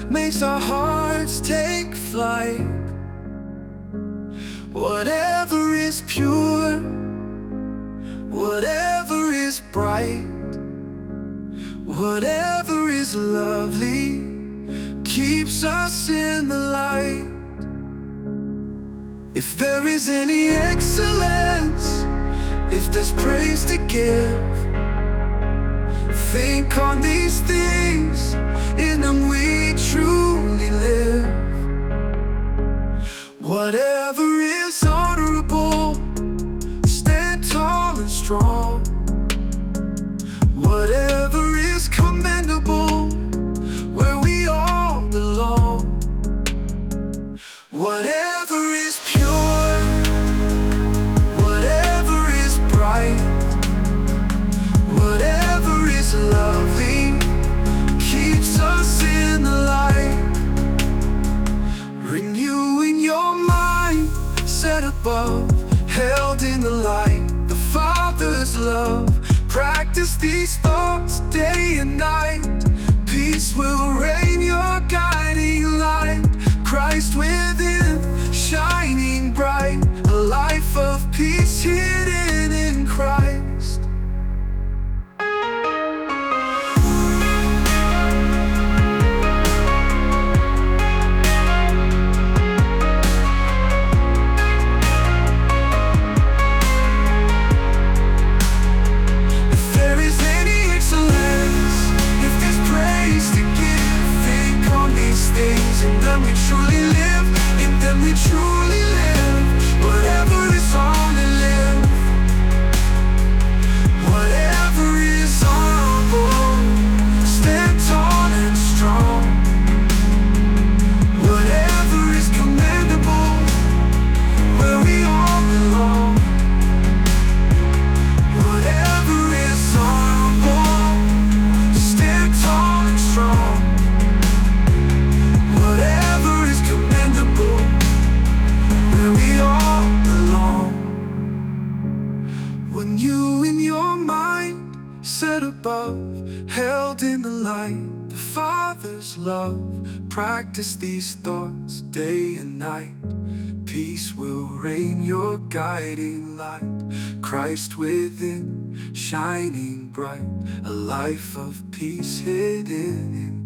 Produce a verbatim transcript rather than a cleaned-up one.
makes our hearts take flight. Whatever is pure, whatever is bright, whatever is lovely, keeps us in the light. If there is any excellence, if there's praise to give, think on these things, in them we truly live. Whatever is honorable, stand tall and strong. Whatever is commendable, where we all belong. Whatever is pure, whatever is bright, whatever is lovely, keeps us in the light. Renewing your mind, set above, held in the light, the Father's love. Practice these thoughts day and night. Peace will reign, your guiding light. Christ within, shining bright. A life of peace hidden in Christ. In them we truly live, in them we truly live. Whatever is on the live, whatever is honorable, stand tall and strong. Whatever is commendable, where we all belong. Whatever is honorable, stand tall and strong. Whatever is commendable, where we all belong. When you in your mind set above, held in the light, the Father's love. Practice these thoughts day and night. Peace will reign, your guiding light. Christ within, shining bright. A life of peace hidden in